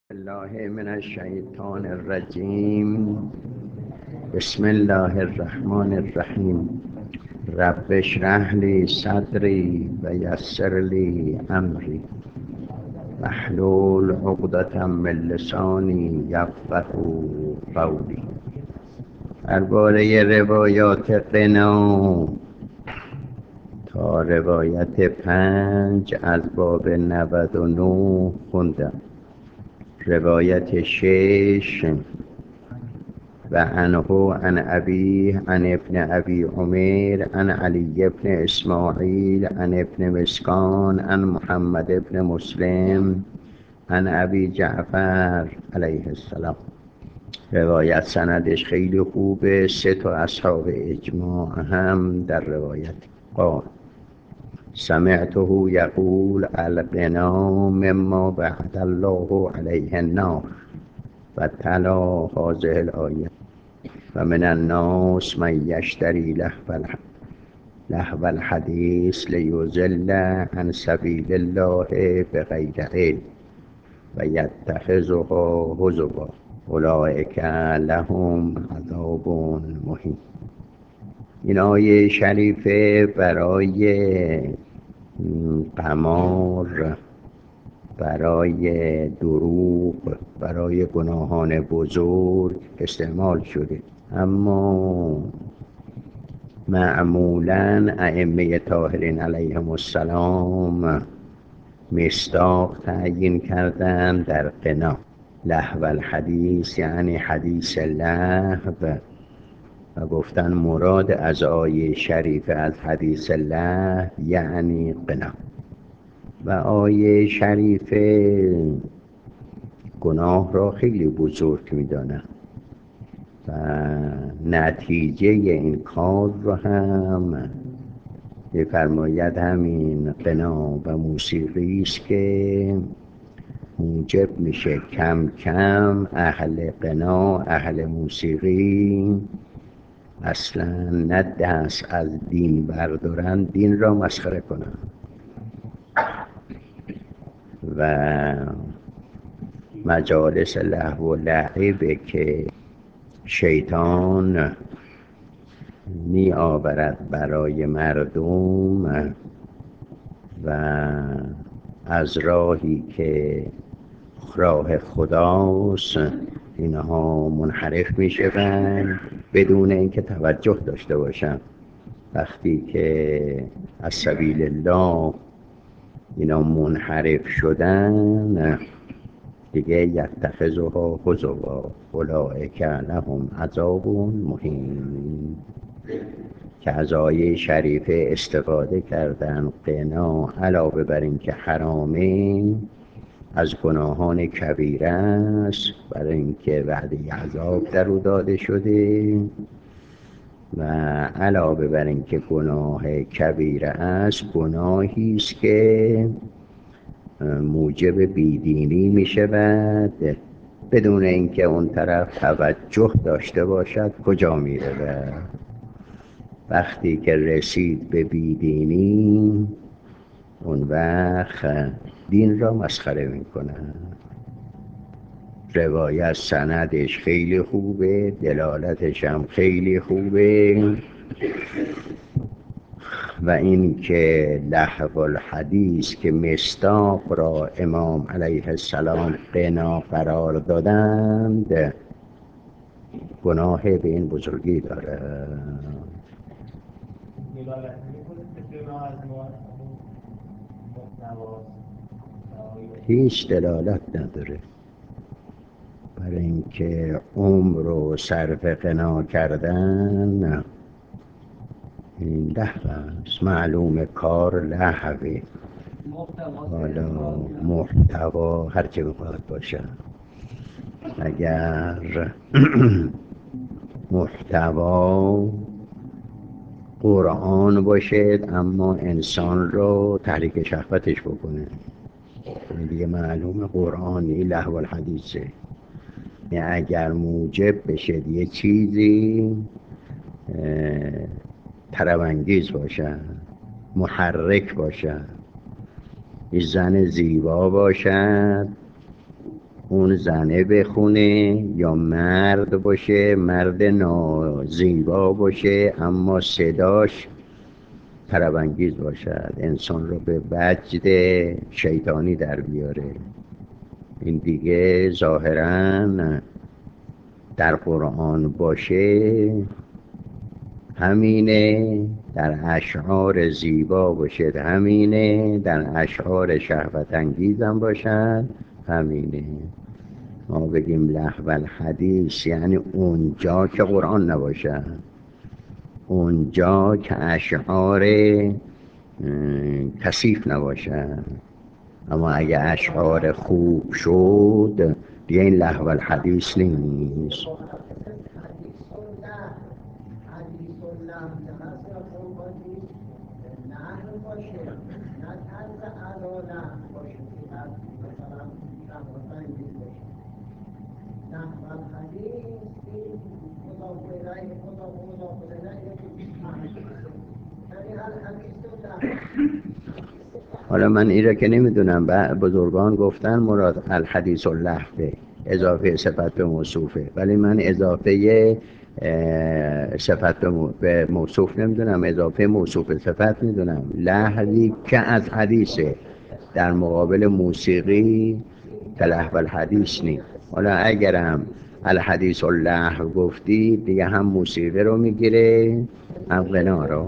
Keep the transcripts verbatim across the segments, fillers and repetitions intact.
الله من الشیطان الرجیم. بسم الله الرحمن الرحیم. رب اشرح لی صدری و یسر لی امری واحلل عقدة من لسانی یفقهوا قولی. درباره روایات غنا تا روایت پنج از باب نود و نه خوندم. روایت شش و عنه عن ابی عن ابن ابی عمیر عن علی ابن اسماعیل عن ابن مسکان عن محمد ابن مسلم عن ابی جعفر علیه السلام. روایت سندش خیلی خوبه، سه تا اصحاب اجماع هم در روایت. قال سمعته یقول الغنا مما بعد الله علیه النار و تلا هذه الآیه و من الناس من یشتری لهو الحدیث لیضل عن سبیل الله بغیر علم و یتخذها هزوا اولئک لهم عذاب مهین. این آیه شریفه برای قمار، برای دروغ، برای گناهان بزرگ استعمال شده، اما معمولاً ائمه طاهرین علیهم السلام مصداق تعیین کردن در غنا. لهو الحدیث یعنی حدیث لهو، و گفتن مراد از آیه شریف از حدیث لهو یعنی غنا. و آیه شریف گناه را خیلی بزرگ می‌دانند و نتیجه این کار را هم می‌فرماید همین غنا و موسیقی است که موجب میشه کم کم اهل غنا، اهل موسیقی اصلا نه دست از دین بردارن، دین را مسخره کنن. و مجالس لهو و لعبه که شیطان می آورد برای مردم و از راهی که راه خداست اینها منحرف می شوند بدون اینکه توجه داشته باشند. وقتی که از سبیل الله اینا منحرف شدن دیگه یتخذها هزوا اولئک لهم عذاب مهین. که از آیه شریفه استفاده کردن غنا علاوه بر این که حرامه، از گناهان کبیره است، برای اینکه وعده عذاب در او داده شده، و علاوه بر اینکه گناه کبیره است، گناهی است که موجب بیدینی می شود بدون اینکه اون طرف توجه داشته باشد کجا می رود. وقتی که رسید به بیدینی اون وقت دین را مسخره می کنند. روایت سندش خیلی خوبه، دلالتش هم خیلی خوبه، و این که لهو الحدیث که مصداق را امام علیه السلام غنا قرار دادند گناه به این بزرگی داره. هیچ دلالت نداره، برای اینکه عمر رو صرف غنا کردن این لهو است. معلوم کار لهوه، حالا محتوا هر چه بخواد باشه. اگر محتوا قرآن باشد اما انسان رو تحریک شهوتش بکنه، دیگه معلوم قرآنی لهو الحدیثه. اگر موجب بشه یه چیزی طرب‌انگیز باشد، محرک باشد، یه زن زیبا باشد اون زنه بخونه یا مرد باشه، مرد نازیبا باشه اما صداش طرب‌انگیز باشد، انسان رو به وجد شیطانی در بیاره. این دیگه ظاهراً در قرآن باشه همینه، در اشعار زیبا باشد همینه، در اشعار شهوت انگیزم باشد همینه. ما بگیم لهو الحدیث یعنی اونجا که قرآن نباشد، اونجا که اشعار کثیف نباشد. اما اگه اشعار خوب شد دیگه این لهو الحدیث نیست. حالا من این را که نمیدونم، بزرگان گفتن مراد الحدیث اللهوه اضافه صفت به موصوفه، ولی من اضافه صفت به موصوف نمیدونم، اضافه موصوف صفت میدونم. لهوی که از حدیثه، در مقابل موسیقی که لهو الحدیث نیست. حالا اگرم الحدیث اللهو گفتی دیگه هم موسیقی رو میگیره هم غنا رو.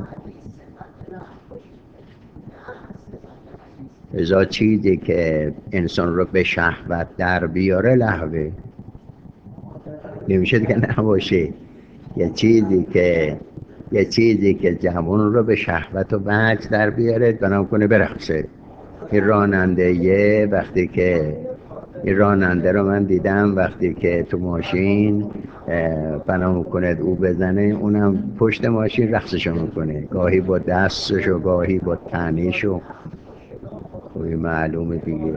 ازا چیزی که انسان رو به شهوت در بیاره لهوه، نمیشه دیگه نباشه. یه چیزی که یه چیزی که جوان رو به شهوت و وجد در بیاره بنا کنه برقصه. این راننده یه وقتی که این راننده رو من دیدم وقتی که تو ماشین بنا میکنه او بزنه، اونم پشت ماشین رقصشو میکنه، گاهی با دستش و گاهی با تنیشو. خوبی معلومه دیگه.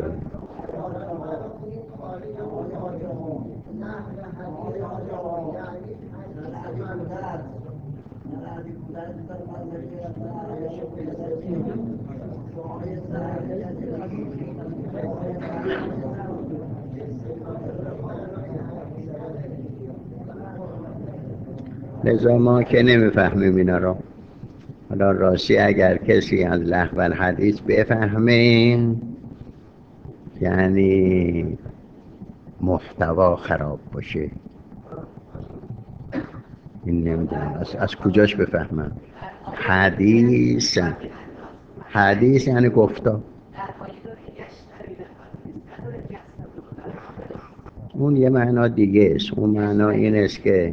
لذا ما که نمیفهمیم اینا رو. حالا راستی اگر کسی از لهو الحدیث بفهمه یعنی محتوا خراب باشه، این نمیدونم از, از کجاش بفهمم. حدیث حدیث یعنی گفتا، اون یه معنا دیگه است. اون معنا این است که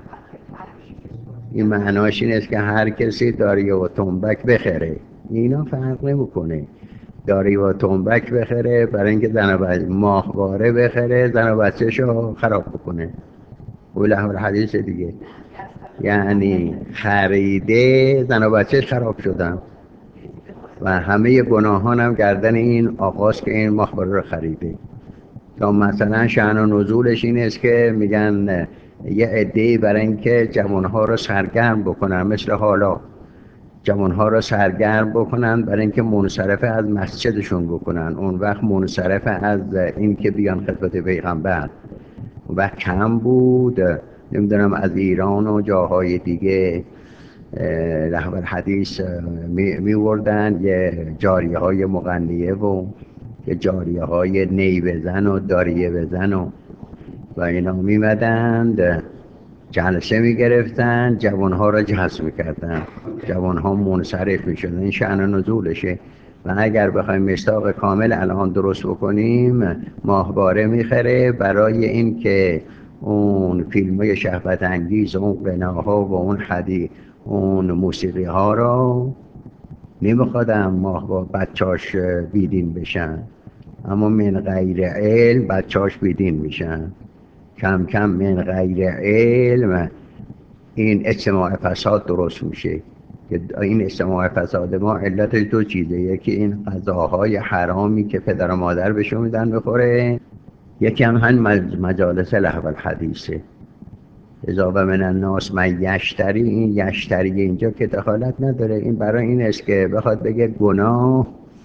این معناش این است که هر کسی داری و تنبک بخره. اینا فرق نمیکنه. داری و تنبک بخره برای اینکه زن و بچه ماهواره بخره زن و بچه‌شو خراب بکنه. او لهو الحدیث دیگه، یعنی خریده زن و بچه خراب شدن و همه گناهان هم گردن این آقاست که این ماهواره رو خریده. تا مثلا شأن و نزولش این است که میگن یه عده‌ای برای اینکه جوانها رو سرگرم بکنن، مثل حالا جوانها رو سرگرم بکنن برای اینکه منصرف از مسجدشون بکنن، اون وقت منصرف از اینکه بیان خدمت پیغمبر. و کم بود نمیدونم از ایران و جاهای دیگه لهو الحدیث می وردن یه جاریه های مغنیه و یه جاریه های نی بزن و داریه بزن و و اینا میمدند جلسه میگرفتن، جوانها را جذب میکردن، جوانها منصرف میشدن. این شأن نزولشه. و اگر بخوایم مصداق کامل الان درست بکنیم، ماهواره میخره برای اینکه اون فیلم‌های شهوت انگیز، اون غناها و اون حدی اون موسیقی ها رو نمیخوادم ماهواره بچاش بیدین بشن، اما من غیر علم بچاش بیدین میشن. کم کم من غیر علم این اجتماع فساد درست میشه. این اجتماع فساد ما علتش دو چیزه، یکی این غذاهای حرامی که پدر و مادر بهشون میدن بخوره، یکی هم همین مجالس لهو الحدیثه. اضافه من الناس من یشتری، این یشتری اینجا که دخالت نداره، این برای این است که بخواد بگه گناه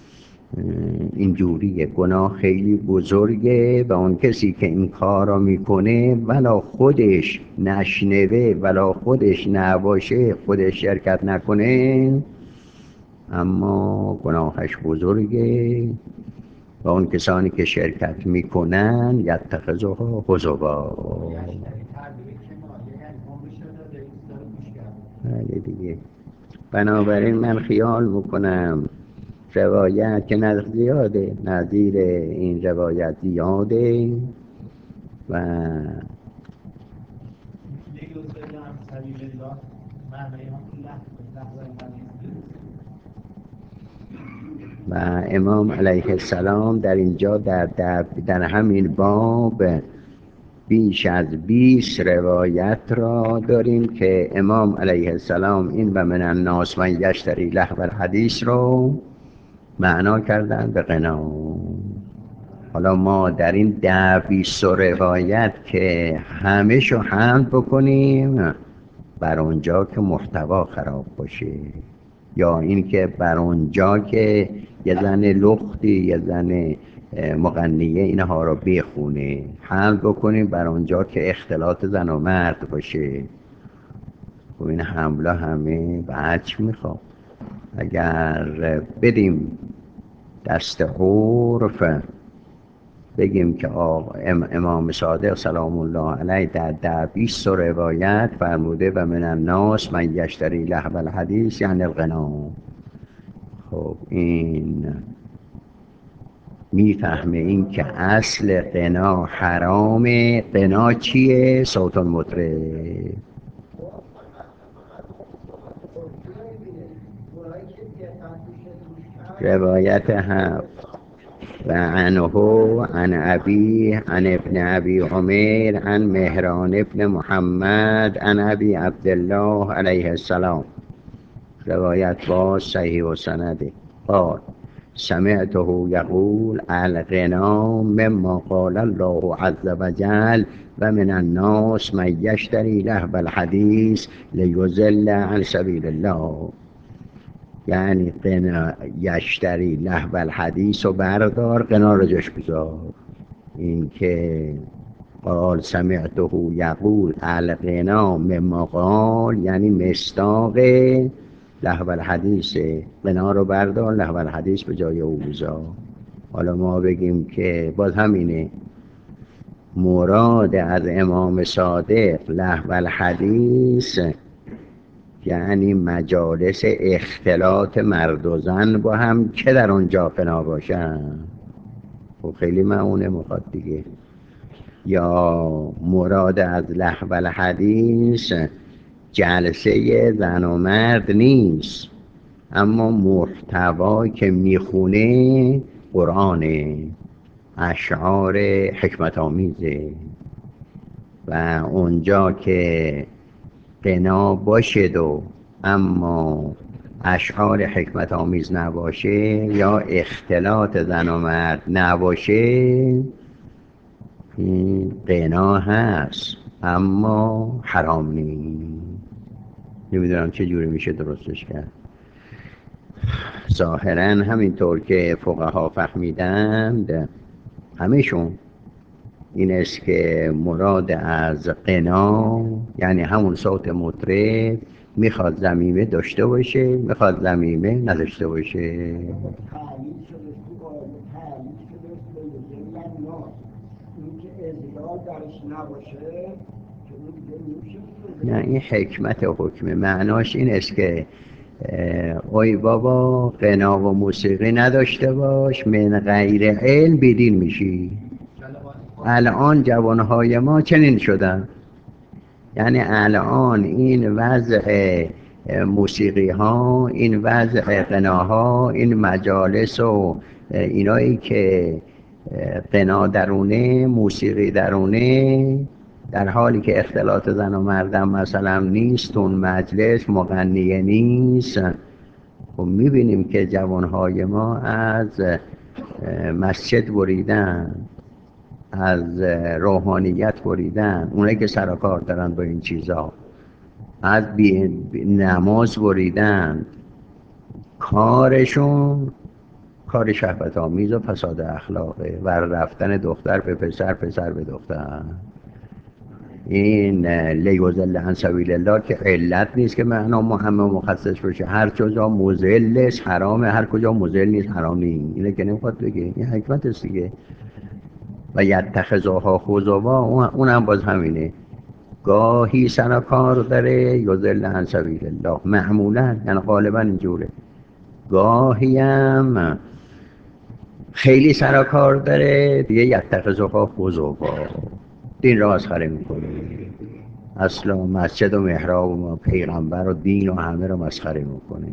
اینجوریه. گناه خیلی بزرگه و اون کسی که این کار را میکنه ولا خودش نشنوه ولا خودش نباشه خودش شرکت نکنه اما گناهش بزرگه و اون کسانی که شرکت میکنن یتخذها هزوا. بله دیگه. بنابراین من خیال میکنم روایت که نظر زیاده نظیر این روایت زیاده و و امام علیه السلام در اینجا در, در, در همین باب بیش از بیست روایت را داریم که امام علیه السلام این و من الناس من یشتری لهو الحدیث رو معنا کردن به غنا. حالا ما در این ده بیست روایت که همه شو حمل بکنیم بر اونجا که محتوا خراب باشه یا اینکه بر اونجا که یه زن لختی یه زن مغنیه اینها رو بخونه حمل بکنیم بر اونجا که اختلاط زن و مرد باشه. و این حمله همه بچ میخواد. اگر بدیم دست عرف بگیم که امام صادق سلام الله علیه در در بیست روایت فرموده و من الناس من یشتری لهو الحدیث یعنی الغنا. خب این میفهمه این که اصل غنا حرامه. غنا چیه؟ صوت المطرب. روایت هفت و عنه عن ابی عن ابن ابی عمیر عن مهران ابن محمد عن ابی عبدالله علیه السلام. روایت باز صحیح و سنده. قال سمعته یقول الغنا مما قال الله عز وجل و من الناس من یشتری لهو الحدیث لیضل عن سبیل الله. یعنی غنا یشتری لهو الحدیث و بردار غنا رو جاش بذار. این که قال سمعته یقول الغنا مما قال یعنی مصداق لهو الحدیث. غنا رو بردار لهو الحدیث به جای او بذار. حالا ما بگیم که باز همینه مراد از امام صادق لهو الحدیث یعنی مجالس اختلاط مرد و زن با هم که در اونجا غنا باشن. خب خیلی معونه مخواد دیگه. یا مراد از لهو الحدیث جلسه زن و مرد نیست اما محتوا که میخونه قرآنه اشعار حکمت آمیزه و اونجا که غنا باشد و اما اشعار حکمت آمیز نباشه یا اختلاط زن و مرد نباشه این غنا هست اما حرام نیست. نمیدونم چه جوری میشه درستش کرد. ظاهرا همینطور که فقها فهمیدند همهشون این است که مراد از غنا یعنی همون صوت مطرب میخواد ضمیمه داشته باشه میخواد ضمیمه نداشته باشه. نه این حکمت حکمه معناش این است که اوی بابا غنا و موسیقی نداشته باش من غیر علم بدین میشی. الان جوانهای ما چنین شدن. یعنی الان این وضع موسیقی ها این وضع غناها این مجالس و اینایی که غنا درونه موسیقی درونه در حالی که اختلاط زن و مردم مثلا نیست اون مجلس مغنیه نیست. خب میبینیم که جوانهای ما از مسجد بریدن از روحانیت بریدن. اونایی که سر و کار دارن با این چیزا از بی نماز بریدن. کارشون کار شهوت آمیز و فساد اخلاقه و رفتن دختر به پسر، پسر به دختر. این لیوزل عن سبیل الله که علت نیست که معنا مهم و مخصص باشه. هر کجا مضل است حرامه، هر کجا مضل نیست حرام نیست. اینه که نمیخواد بگه، این حکمت است دیگه. و یتخذها خضوا، اون هم باز همینه، گاهی سر کار داره یضل عن سبیل الله، معمولا یعنی غالبا اینجوره. گاهی هم خیلی سر کار داره دیگه، یتخذها خضوا، دین را مسخره میکنه. اصلا مسجد و محراب و پیغمبر و دین و همه رو مسخره میکنه.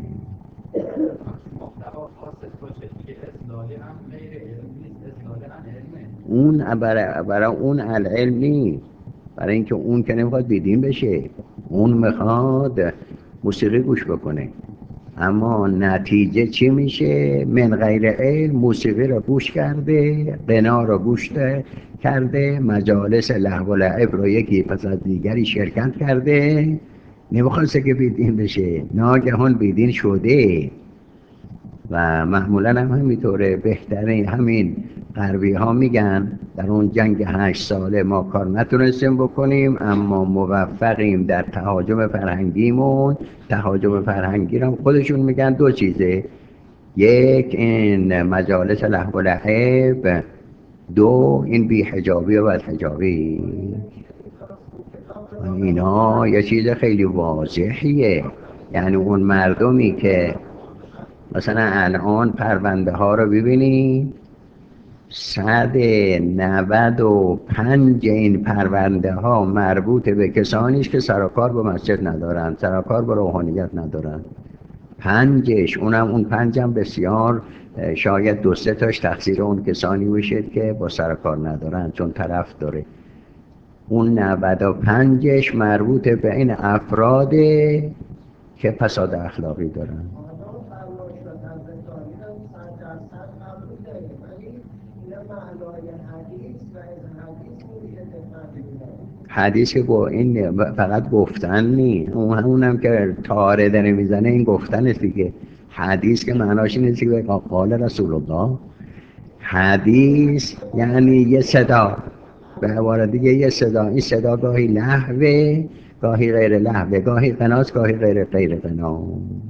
اون برای, برای اون العلم نیست، برای اینکه اون که نمیخواد بیدین بشه، اون میخواد موسیقی گوش بکنه. اما نتیجه چی میشه؟ من غیر علم موسیقی رو گوش کرده، غنا رو گوش کرده، مجالس لهو و لعب رو یکی پس از دیگری شرکت کرده، نمیخواسته که بیدین بشه، ناگهان بیدین شده. و معمولا هم همینطوره. بهترین همین غربی ها میگن در اون جنگ هشت ساله ما کار نتونستیم بکنیم، اما موفقیم در تهاجم فرهنگیمون. تهاجم فرهنگی رو خودشون میگن دو چیزه، یک این مجالس لهو و لعب، دو این بی حجابی و بدحجابی. اینا یه چیز خیلی واضحیه. یعنی اون مردمی که مثلا الان پرونده ها رو ببینید، صد نود و پنج این پرونده ها مربوط به کسانیش که سرکار به مسجد ندارن، سرکار به روحانیت ندارن. پنجش، اونم اون پنجم بسیار شاید دو سه تاش تقصیر اون کسانی باشه که با سرکار ندارن، چون طرف داره. اون نود و پنجش مربوط به این افراده که فساد اخلاقی دارن. حدیث که با این فقط گفتن نی، اون همونم که تاره داره میزنه این گفتن است دیگه. حدیث که معناش اینه که قال رسول الله. حدیث یعنی یه صدا، به عبارت دیگه یه صدا. این صدا گاهی لهوه، گاهی غیر لهوه، گاهی قناس، گاهی غیر غیر قنا.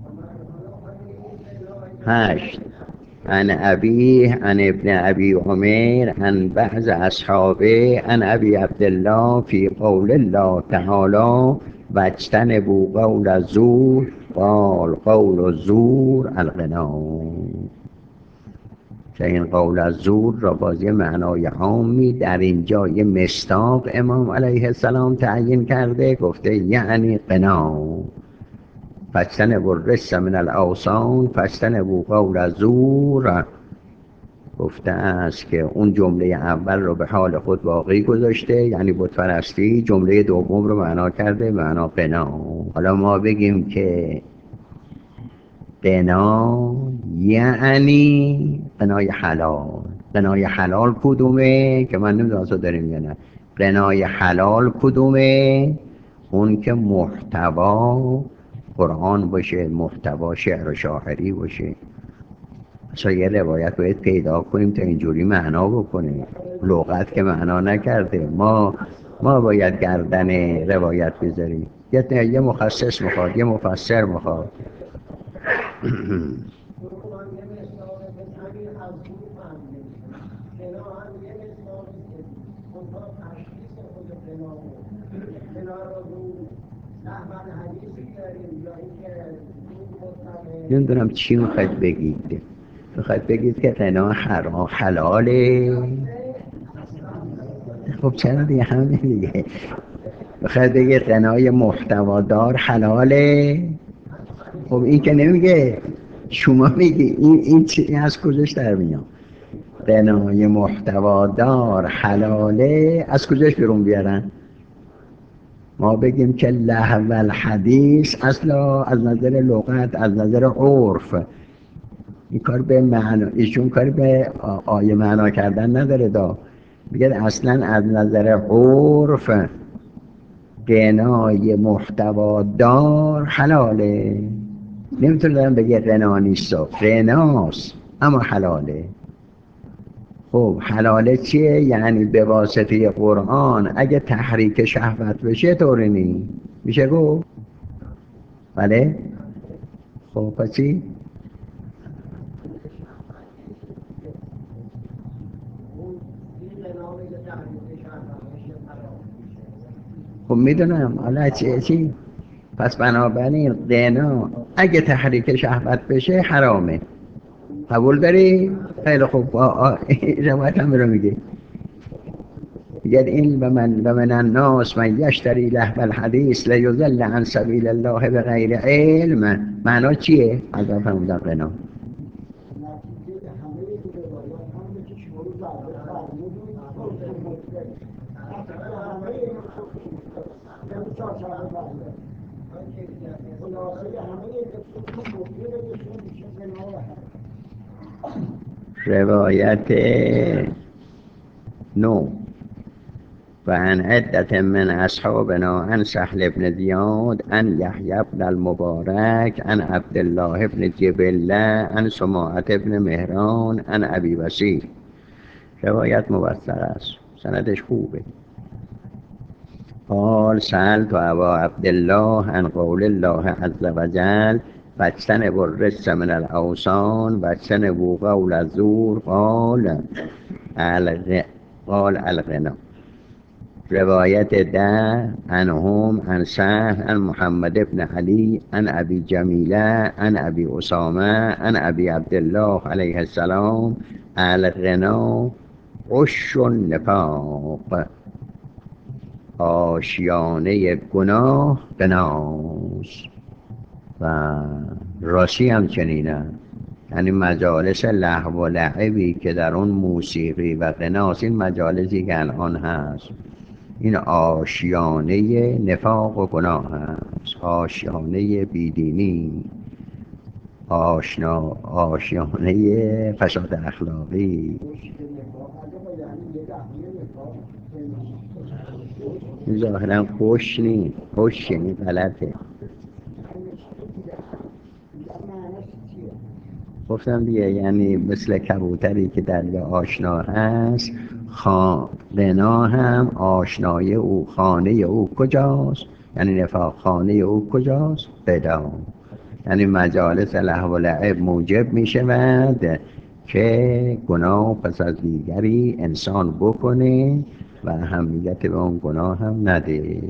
هشت عن ابيه عن ابن ابي عمر عن بعض اصحابه عن ابي عبد الله في قول الله تعالى واجتنبوا قول الزور قال قول الزور الغنا. که این قول الزور را باز یه معنای عامی در اینجا یه مصداق امام علیه السلام تعیین کرده، گفته یعنی قنا. فاجتنبوا الرجس من الاوثان فاجتنبوا قول الزور. گفته است که اون جمله اول رو به حال خود باقی گذاشته، یعنی بت پرستی. جمله دوم رو معنا کرده معنا قنا. حالا ما بگیم که قنا یعنی قنای حلال. قنای حلال کدومه؟ که من نمیدونم اصلا داریم یا نه. قنای حلال کدومه؟ اون که محتوا قرآن باشه، محتوا شعر و شاعری باشه. اصلا یه روایت باید پیدا کنیم تا اینجوری معنا بکنه. لغت که معنا نکرده، ما ما باید گردن روایت بذاریم. یه یه مخصص میخواد، یه مفسر میخواد. نمیدونم چی میخواید بگید. میخواید بگید که قنا حرام حلاله؟ خب چرا دیگه همین دیگه. میخواید بگید قنای محتوادار حلاله؟ خب این که نمیگه، شما میگی. این این چی از کجاش در میاد؟ قنای محتوادار حلاله از کجاش بیرون بیارن؟ ما بگیم که لهو الحدیث اصلا از نظر لغت، از نظر عرف، این کار به معنا، ایشون کاری به آیه معنا کردن نداره. دا بگه اصلا از نظر عرف قنای محتوادار حلاله. نمیتونه دارم بگه قنا نیست، قناست. اما حلاله. خب حلاله چیه؟ یعنی به واسطه قرآن اگه تحریک شهوت بشه طوری نی میشه گفت بله. خب پس چی؟ خب میدونم حالا چی چی پس بنابراین قنا اگه تحریک شهوت بشه حرامه. قبول داری؟ خیلی خوب. روایت هم رو میگه میگه این به من به من الناس من یشتری لهو الحدیث لیضل عن سبیل الله به غیر علم. معنا چیه؟ از فرمودن قنا روایت نو و عن عدة من أصحابنا عن سهل بن زياد عن يحيى بن المبارك عن عبد الله بن جبلة عن سماعة بن مهران عن أبي بصير. روایت موثق است، سندش خوبه. قال سألت أبا عبد الله عن قول الله عز وجل فاجتنبوا الرجس من الأوثان واجتنبوا قول الزور قال الغ... قال الغنى. روایت ده عنهم عن سهل عن محمد بن علي عن أبي جميلة عن أبي أسامة عن أبي عبد الله عليه السلام الغنى عش النفاق. آشیانه گناه غناست. و راستی هم چنینه، یعنی مجالس لهو و لعبی که در اون موسیقی و غناست، این مجالسی که الان هست این آشیانه نفاق و گناه هست، آشیانه بیدینی، آشنا آشیانه فساد اخلاقی. ظاهرا خوش نی خوش یعنی غلطه. گفتم دیگه یعنی مثل کبوتری که دریا آشنا هست، خا... غنا هم آشنای او، خانه او کجاست؟ یعنی نفاق خانه او کجاست؟ قدا. یعنی مجالس لهو و لعب موجب می شود که گناه پس از دیگری انسان بکنه و اهمیت به اون گناه هم نده.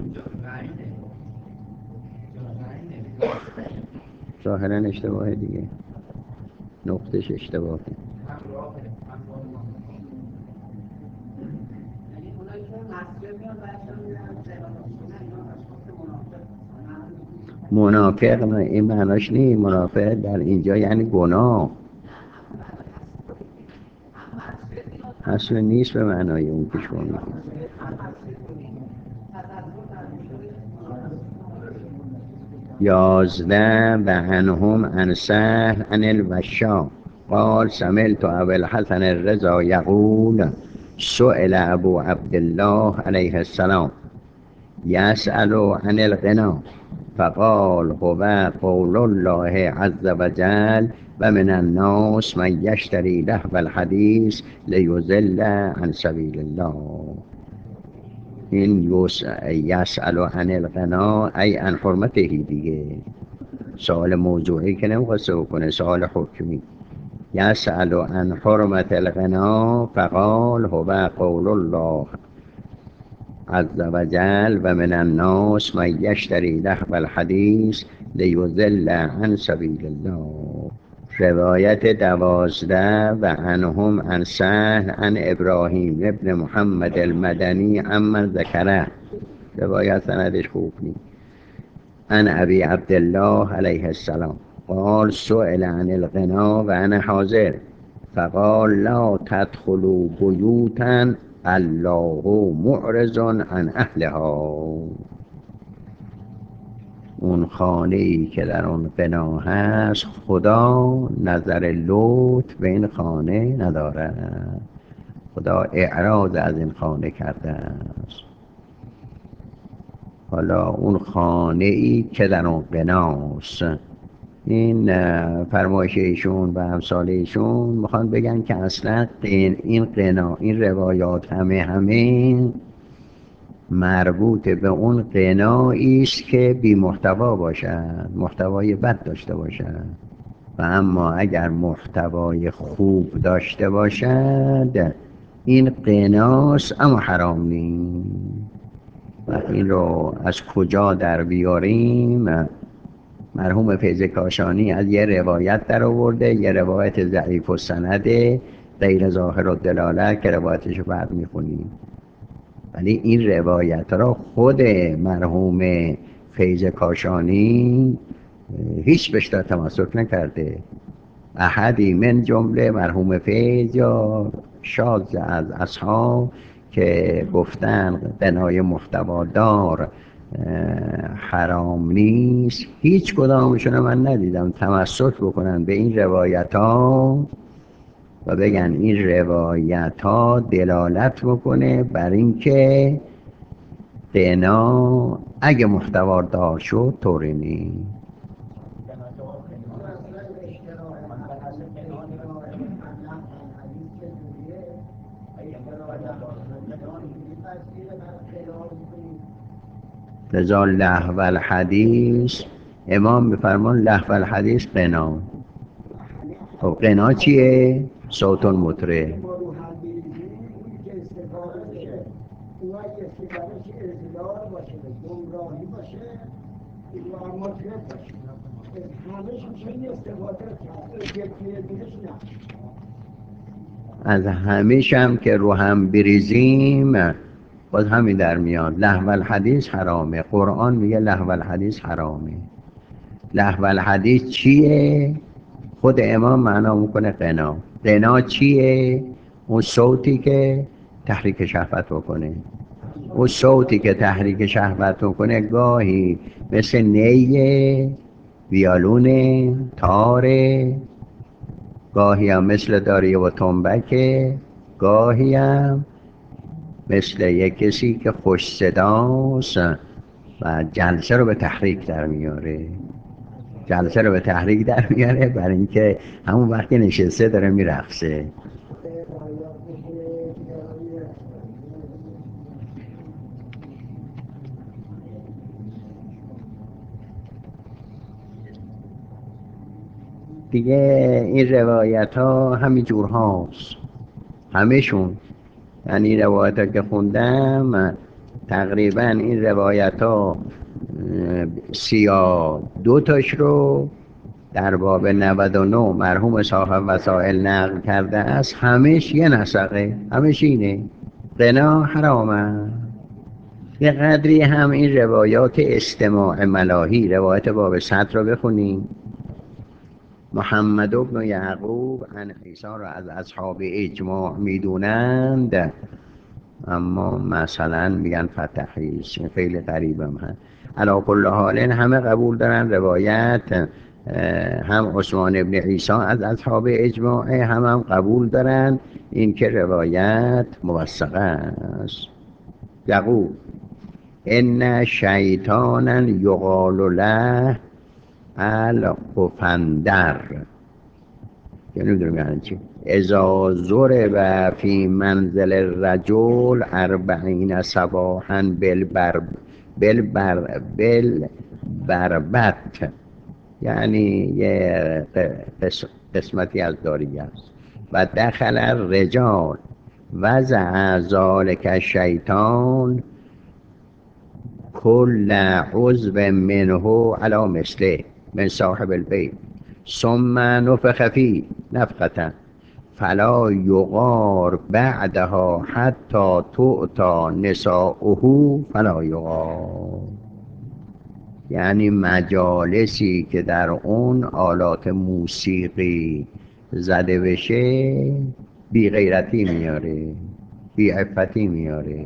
ظاهرا اشتباه دیگه، نقطش اشتباهه. منافق نه، این معناش نی. منافق در اینجا یعنی گناه، اصلا نیست به معنای اون که شما میگید. یازده و عنهم عن سهل عن الوشاق قال سمعت ابا الحسن الرضا یقول سئل ابو عبد الله علیه السلام یسأل عن الغنا فقال هو قول الله عز وجل و من الناس من یشتری لهو الحدیث لیضل عن سبیل الله. این یسأل عن الغنا ای عن حرمته دیگه، سوال موضوعی که نمیخواسته بکنه، سوال حکمی. یسأل عن حرمت الغنا فقال هو قول الله عز وجل و من الناس من یشتری لهو الحدیث لیضل عن سبیل الله. روایت دوازده و عنهم عن سهل عن ابراهیم ابن محمد المدنی اما ذکره. روایت سندش خوب نیست. عن ابی عبدالله علیه السلام قال سئل عن الغنا و انا حاضر فقال لا تدخلوا بیوتا الله معرض عن اهلها. اون خانه ای که در اون غنا هست خدا نظر لطف به این خانه ندارد، خدا اعراض از این خانه کرده است. حالا اون خانه ای که در اون غناست این اه، فرمایش ایشون و امثال ایشون میخوان بگن که اصلا قین این قنا این روایات همه همه مربوط به اون قنایی است که بی محتوا باشد، محتوای بد داشته باشد. و اما اگر محتوای خوب داشته باشد این قناست اما حرام نیست. و این رو از کجا در بیاریم؟ مرحوم فیض کاشانی از یه روایت در آورده، یه روایت ضعیف و سنده غیر ظاهر و دلالت که روایتش رو بعد میخونیم، ولی این روایت را خود مرحوم فیض کاشانی هیچ بهش تمسک نکرده. احدی من جمله مرحوم فیض یا شاذ از اصحاب که گفتن قنای محتوادار حرام نیست، هیچ کدامشون من ندیدم تمسک بکنن به این روایت ها و بگن این روایت ها دلالت بکنه بر اینکه قنا اگه محتوادار شد طوری نیست. لذا لهو الحدیث امام بفرمان لهو الحدیث قنا. خب قنا چیه؟ صوت مطرب. از همیش هم که رو هم بریزیم باز همین در میاد. لهو الحدیث حرامه، قرآن میگه لهو الحدیث حرامه. لهو الحدیث چیه؟ خود امام معنا میکنه قنا. قنا چیه؟ اون صوتی که تحریک شهوت بکنه. اون صوتی که تحریک شهوت بکنه گاهی مثل نی ویالون تاره، گاهی هم مثل داریه و تنبکه، گاهی هم مثل یک کسی که خوش صداست و جلسه رو به تحریک در میاره. جلسه رو به تحریک در میاره برای اینکه همون وقتی نشسته داره میرقصه. دیگه این روایت ها همین جور هاست همهشون. یعنی روایت ها که خوندم تقریبا این روایت ها سیا دو تاش رو در باب نود و نه مرحوم صاحب وسائل نقل کرده است، همش یه نسقه، همش اینه قنا حرامه. یه قدری هم این روایات استماع ملاهی، روایت باب صد رو بخونیم. محمد ابن یعقوب عن عیسی را از اصحاب اجماع میدونند، اما مثلا میگن فتحیش خیلی قریبم هست. علا کل حال همه قبول دارن روایت هم عثمان ابن عیسی از اصحاب اجماعه، هم هم قبول دارن این که روایت موثقه است. یعقوب ان شیطانا یقال له القفندر، که نمیدونم یعنی چی. اذا ضرب فی منزل الرجل اربعین صباحا بالبرب بالبر بالبربت، یعنی یه قسمتی از داریه است. و دخل الرجال وضع ذلك الشیطان کل عضو منه علی مثله من صاحب البیت ثم نفخ فيه نفخة فلا یغار بعدها حتی تؤتی نساؤه فلا یغار. یعنی مجالسی که در اون آلات موسیقی زده بشه بی غیرتی میاره، بی عفتی میاره.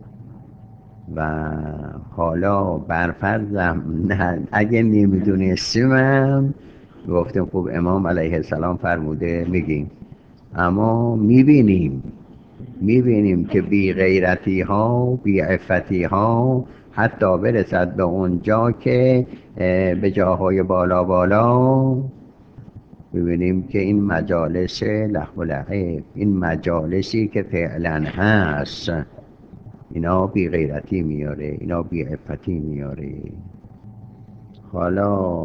و حالا برفرضم نه اگه نمیدونستیم گفتیم خوب امام علیه السلام فرموده میگیم، اما میبینیم میبینیم که بی غیرتی ها بی عفتی ها حتی برسد به اونجا که به جاهای بالا بالا ببینیم که این مجالس لهو و لعب، این مجالسی که فعلا هست، اینا بی غیرتی میاره، اینا بی عفتی میاره. حالا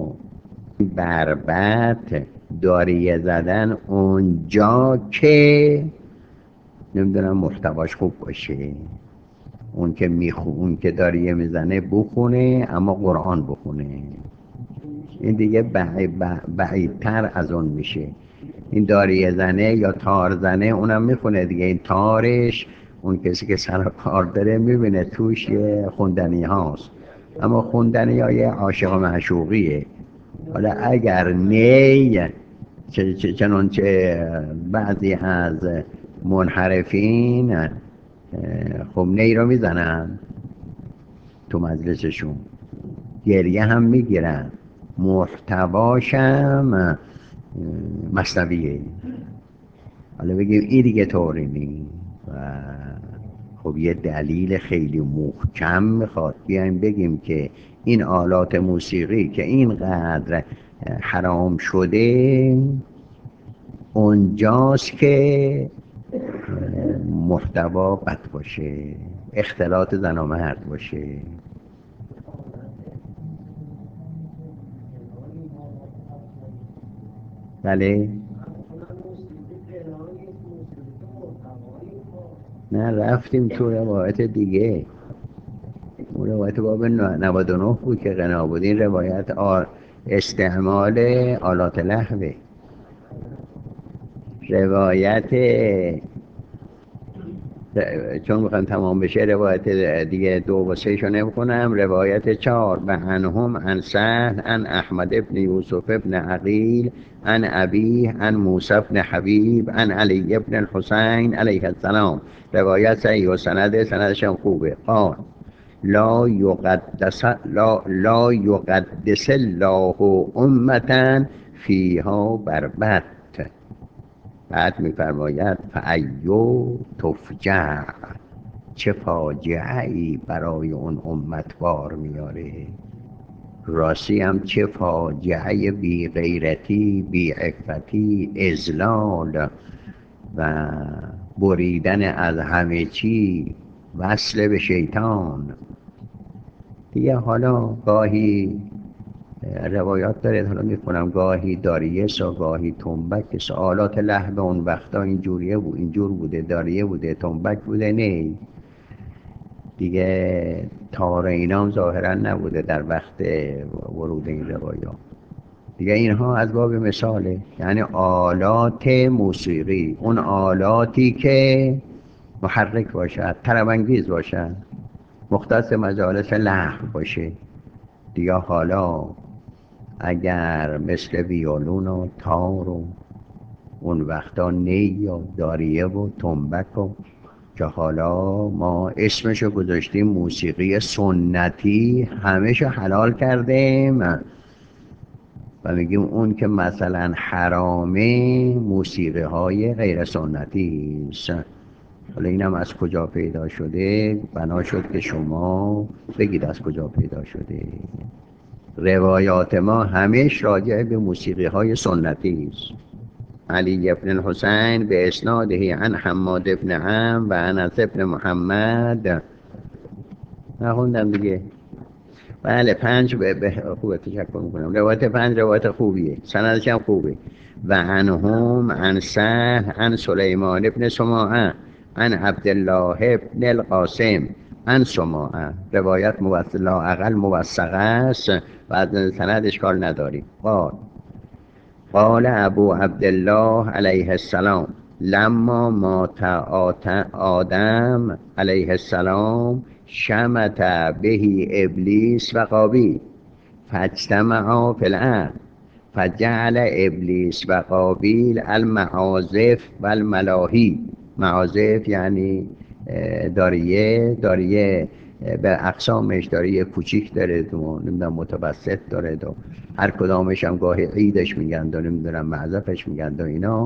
بربط داریه زدن اونجا که نمیدونم محتواش خوب باشه، اون که میخو اون که داریه میزنه بخونه اما قرآن بخونه، این دیگه بعیدتر از اون میشه. این داریه زنه یا تار زنه اونم میخونه دیگه، این تارش اون کسی که سر کار داره میبینه توش یه خوندنی هاست، اما خوندنی های عاشق و معشوقیه. حالا اگر نی چنانچه بعضی از منحرفین خب نی رو میزنن تو مجلسشون، گریه هم میگیرن، محتواشم مثنویه. حالا بگیم این دیگه طوری نی و خب یه دلیل خیلی محکم میخواد بیایم بگیم که این آلات موسیقی که اینقدر حرام شده اونجاست که محتوا بد باشه، اختلاط زن و مرد باشه. بله نه رفتیم تو روایت دیگه، اون روایت باب نود و نه بود که غنا بود. این روایت استعمال آلات لهوه. روایت چون میخوام تمام بشه روایت دیگه دو و سه شو نمیکنم. روایت چهار: و عنهم عن سهل عن احمد ابن یوسف ابن عقیل عن ابیه عن موسی ابن حبیب عن علی ابن الحسین علیه السلام. روایت صحیح و سند سندش هم خوبه. قال لا یقدس لا, لا یقدس الله امتا فیها بربط. بعد میفرماید فایو تفجع، چه فاجعه ای برای اون امت بار میاره. راستی هم چه فاجعه بی غیرتی، بی عفتی، اذلال و بریدن از همه چی، وصل به شیطان دیگه. حالا گاهی روایات داره، حالا میخونم، گاهی داریه سا گاهی تنبک سا. آلات لهو اون وقتا اینجوریه بود، اینجور بوده، داریه بوده، تنبک بوده، نه دیگه تار اینام ظاهرا نبوده در وقت ورود این روایات دیگه. اینها از باب مثاله، یعنی آلات موسیقی، اون آلاتی که محرک باشد، طرب انگیز باشد، مختص مجالس لهو باشه دیگه. حالا اگر مثل ویولون و تار و اون وقتا نی و داریه و تنبک و که حالا ما اسمشو گذاشتیم موسیقی سنتی، همهشو حلال کردیم و میگیم اون که مثلا حرامه موسیقی های غیر سنتی است. حالا اینم از کجا پیدا شده؟ بنا شد که شما بگید از کجا پیدا شده. روایات ما همیش راجع به موسیقی های سنتی است. علی ابن الحسین به اسناده عن حماد ابن عم و انس ابن محمد. نخوندم دیگه. بله پنج به, به خوبه، تشکر میکنم. روایت پنج روایت خوبیه، سندش هم خوبه. و عنهم عن سهل عن سلیمان ابن سماعه عن عبدالله ابن القاسم عن سماعه. روایت موثق، لااقل موثقه است و از سند اشکال نداریم. قال قال ابو عبدالله علیه السلام لما مات آدم علیه السلام شمت به ابلیس و قابیل فاجتمعا فی الارض فجعل ابلیس و قابیل المعازف و الملاهی. معازف یعنی داریه، داریه به اقسامش، داریه کوچیک داره تو، نمیدونم متوسط داره، دو هر کدامش هم گاهی عیدش میگن و نمیدونم معزفش میگن و اینا.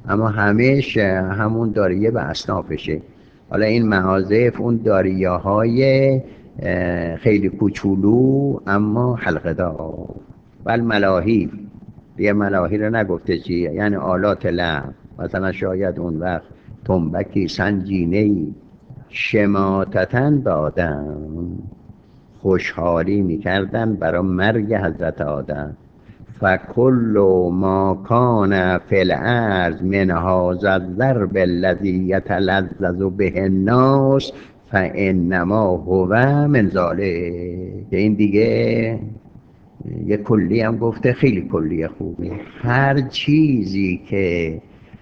اما همش همون داریه به اصنافشه. حالا این معازف اون داریاهای خیلی کوچولو اما حلقه دار. بل ملاهی، دیگه ملاهی رو نگفته چیه، یعنی آلات لعب. مثلا شاید اون وقت تنبکی سنجینه‌ای شماتتن به آدم، خوشحالی میکردن برای مرگ حضرت آدم. فکل ما کان فی الارض من هذا الضرب الذی یتلذذ به الناس فانما هو من ذلک. این دیگه یه کلی هم گفته، خیلی کلی خوبی. هر چیزی که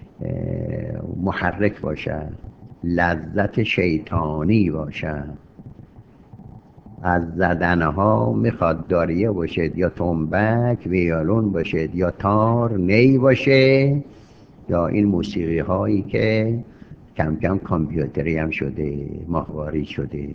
محرک باشد، لذت شیطانی باشد، از زدنها میخواد داریه باشد یا تنبک ویولون باشد یا تار نی باشه، یا این موسیقی هایی که کم کم کامپیوتری هم شده، ماهواری شده.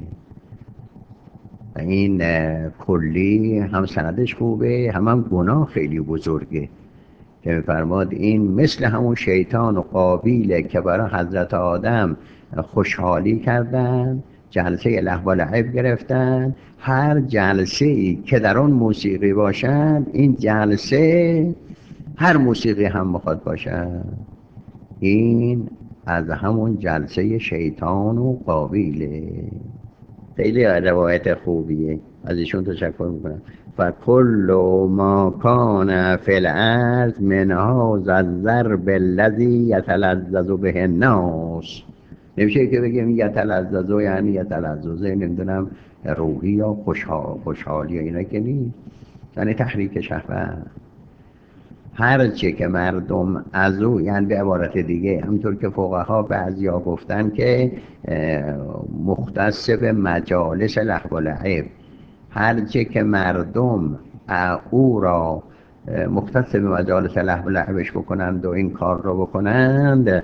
این کلی هم سندش خوبه، هم هم گناه خیلی بزرگه که میفرماد این مثل همون شیطان و قابیله که برای حضرت آدم خوشحالی کردن، جلسه لهو و لعب گرفتن. هر جلسه ای که در آن موسیقی باشد، این جلسه هر موسیقی هم میخواد باشد، این از همون جلسه شیطان و قابیله. خیلی روایت خوبیه، از ایشون تشکر میکنم. فکل ما کان فی الارض من هذا الضرب الذی یتلذذ به الناس. نمیشه که بگیم یتلذذ یعنی یتلذذ نمیدونم روحی یا خوشحال خوشحالی یا اینا که نیست، یعنی تحریک شهوت. هر چه که مردم از او، یعنی به عبارت دیگه همطور که فقها بعضیا گفتن که مختص به مجالس لهو و لعب، هر چه که مردم او را مختص به مجالس لهو و لعبش بکنند و این کار را بکنند،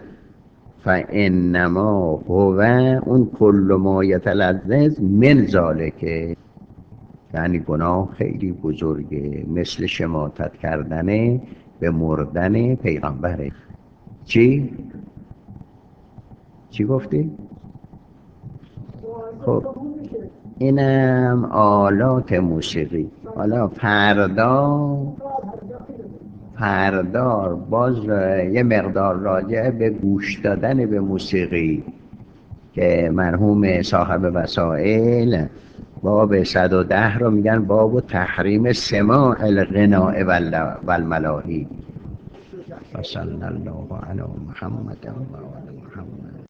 فانما هو اون کل ما یتلذذ من ذالک، یعنی گناه خیلی بزرگه، مثل شماتت کردن به مردن پیغمبره. چی؟ چی گفتی؟ خب اینم آلات موسیقی. حالا فردا فردا باز یه مقدار راجع به گوش دادن به موسیقی که مرحوم صاحب وسائل باب صد و ده رو میگن باب تحریم سماع الغناء و الملاهی. و صلی الله علی محمد و آل محمد.